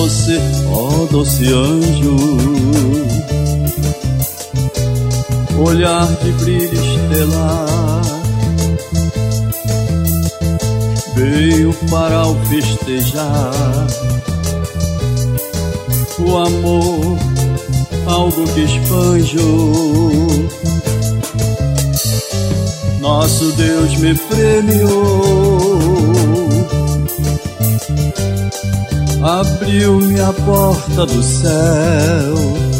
você, ó doce anjo, olhar de brilho estelar, veio para o festejar o amor, algo que espanjo. Nosso Deus me premiou, abriu-me a porta do céu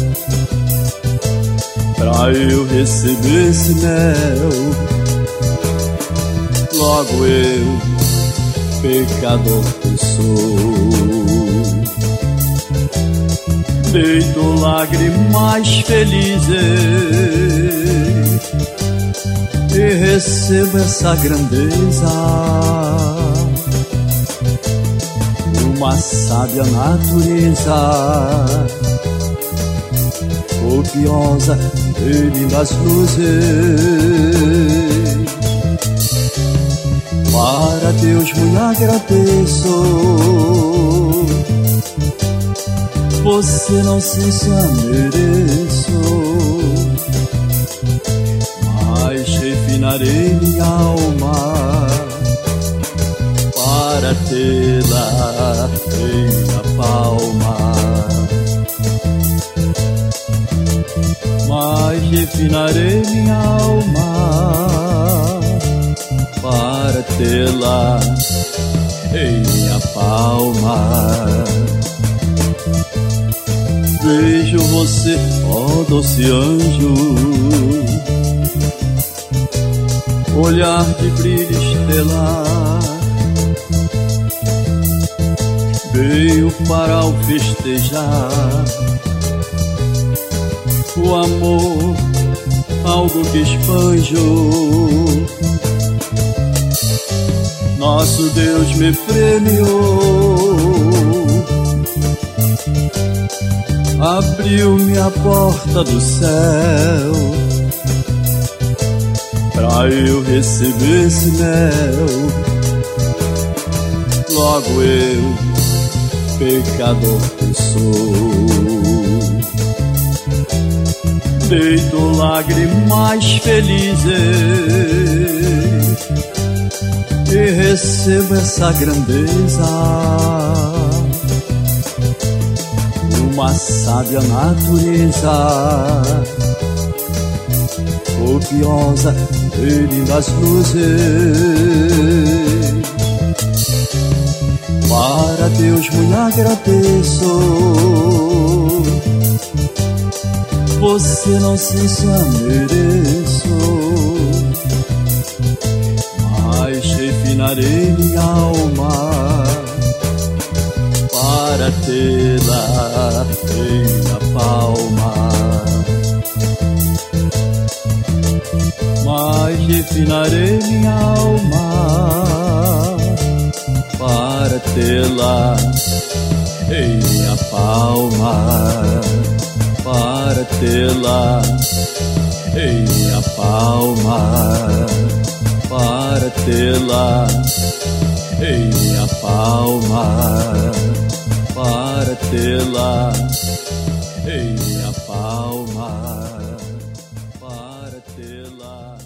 pra eu receber esse mel. Logo eu, pecador que sou, deito lágrimas felizes e recebo essa grandeza. Uma sábia natureza, copiosa de lindas luzes. Para Deus muito agradeço, você não sei se a mereço, mas refinarei minha alma para tê-la em minha palma. Mas refinarei minha alma para tê-la em minha palma. Vejo você, ó doce anjo, olhar de brilho estelar, veio para o festejar o amor, algo que espanjo. Nosso Deus me premiou, abriu-me a porta do céu pra eu receber esse mel. Logo eu, pecador que sou, deito lágrimas felizes e recebo essa grandeza. Uma sábia natureza, copiosa de lindas luzes. Para Deus muito agradeço, você não sei se a mereço, mas refinarei minha alma para tê-la em minha palma. Mas refinarei minha alma para tê-la em minha palma. Para tê-la em minha palma. Para tê-la em minha palma. Para tê-la em minha palma. Para tê-la